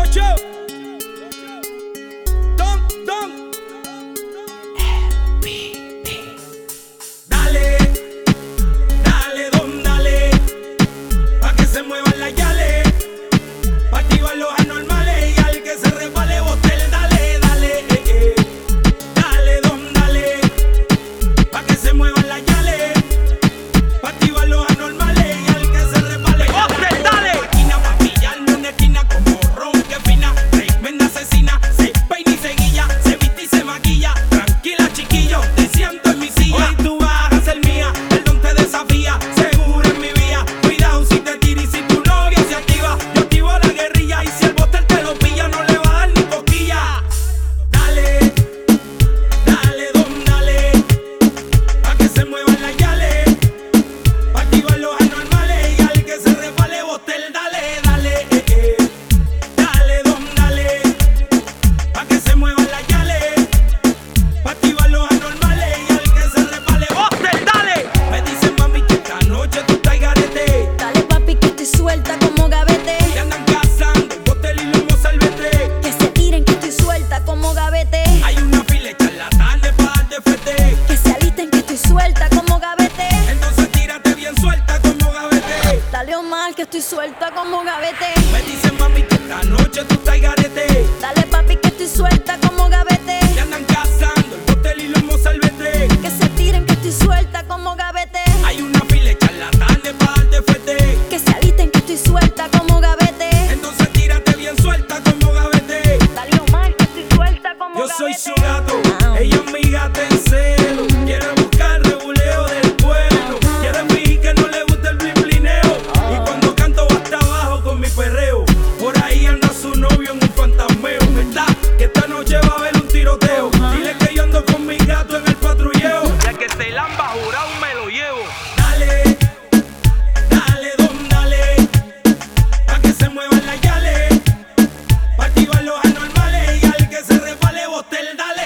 Gocho. Don. Dale, don, dale. Pa' que se muevan las yales. Pa' activar los anormales. Y al que se resbale, bote el dale. Dale, don, dale. Pa' que se muevan las yales. Pa' activar los anormales. Y al que se resbale, bote el dale. Máquina pa' pillarme una esquina como ron que fina. Tremenda asesina. Se peina y se guilla. Se viste y se maquilla. Tranquila, chiquillo, te siento en mi silla. Hoy tú vas a ser mía. El don te desafía. Seguro en mi vía. Cuidado si te tira y si tu novia se activa. Yo activo la guerrilla. Y si el botel te lo pilla, no le va a dar ni cosquilla. Dale, don, dale. Pa' que se muevan las yales. Pa' activar los anormales. Y al que se resbale, botel, dale. Dale, don, dale. Pa' que se muevan las yales. Pa' activar los anormales. Y al que se resbale, botel, dale. Me dicen, mami, que esta noche tú estás garete. Dale papi que estoy suelta como gavete. Que andan cazando el botel y lomo salvete. Que se tiren que estoy suelta como gavete. Hay una fila hecha en la tarde pa' darte fete. Que se alisten que estoy suelta como gavete. Entonces tírate bien suelta como gavete. Dale Omar que estoy suelta como gavete. Me dicen, mami, que esta noche tú estás garete. Dale papi que estoy suelta como gavete. Que andan cazando el botel y lomo salvete. Que se tiren que estoy suelta como gavete. Hay una fila hecha en la tarde pa' darte fete. Que se alisten que estoy suelta como gavete. Entonces tírate bien suelta como gavete. Dale Omar que estoy suelta como Yo gavete. soy su gato, ella es mi gata en celo. Quiere buscar reguleo del pueblo. Quiere fingir que no le gusta el blineo. Y cuando canto va hasta abajo con mi perreo. Por ahí anda su novio en un fantasmeo. ¿Verdad? Que esta noche va a haber un tiroteo. Dile que yo ando con mi gato en el patrulleo. Ya que se lamba jurado me lo llevo. Dale, don, dale. Pa' que se muevan las yales. Pa' activar los anormales. Y al que se resbale, botel, dale.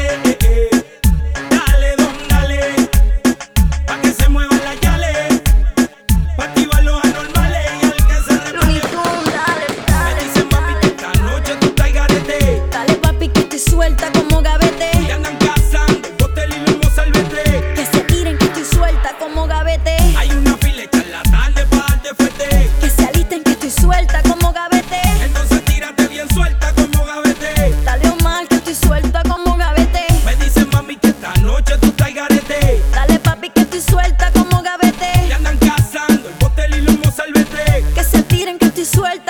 Dale, don, dale. Pa' que se muevan las yales. Pa' activar los anormales. Y al que se resbale, Looney Tunes, dale. me dicen, mami, que esta noche tú estás garete. Dale papi que estoy suelta como gavete. Que andan cazando el botel y lomo salvete. Que se tiren que estoy suelta como gavete. Hay una fila hecha en la tarde pa' darte fete. Que se alisten que estoy suelta como gavete. Entonces tírate bien suelta como gavete. Dale Omar que estoy suelta como gavete. Me dicen, mami, que esta noche tú estás garete. Dale papi que estoy suelta como gavete. Que andan cazando el botel y lomo salvete. Que se tiren que estoy suelta